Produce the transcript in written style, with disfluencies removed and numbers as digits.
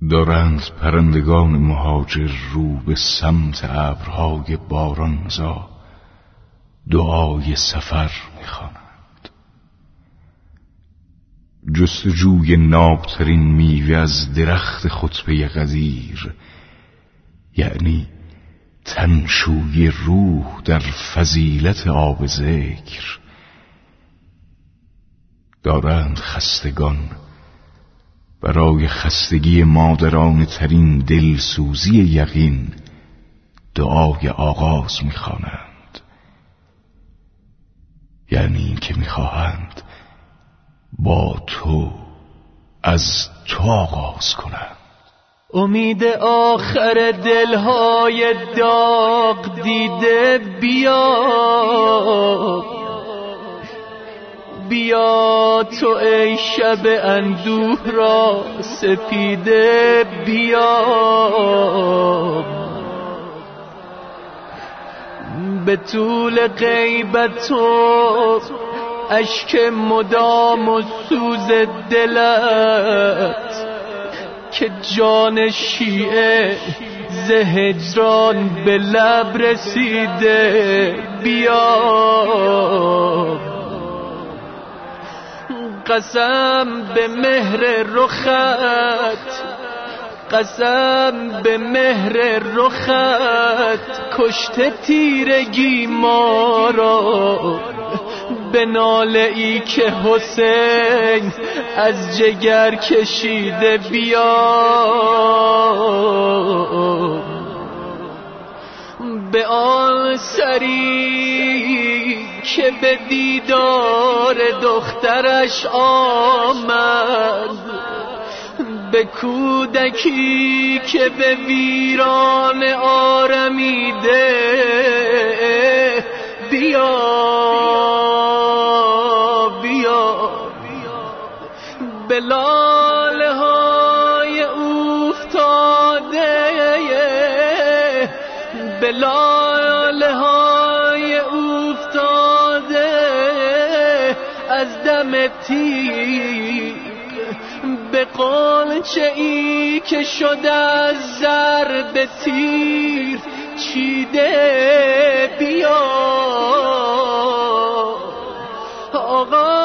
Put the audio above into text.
دارند پرندگان مهاجر رو به سمت ابرهای بارانزا دعای سفر می‌خوانند. جستجوی نابترین میوه از درخت خطبه غزیر، یعنی تنشوی روح در فضیلت آب ذکر. دارند خستگان برای خستگی مادرانه ترین دلسوزی یقین دعای آغاز می‌خوانند، یعنی این که می‌خواهند با تو از تو آغاز کنند. امید آخر دلهای داغ دیده بیا تو ای شب اندوه را سپیده بیا. به طول غیبت و اشک مدام و سوز دلت که جان شیعه ز هجران به لب رسیده بیا. قسم به مهر رخت، قسم به مهر رخت کشته تیرگی ما را. به ناله ای که حسین از جگر کشیده بیا. به آن سری که به دیدار دخترش آمد، به کودکی که به ویران آرمیده بیا. به لاله های افتاده، به لاله های افتاده از دم تیغ، به غنچه ای که شده از زر به تیر چیده بیا. آقا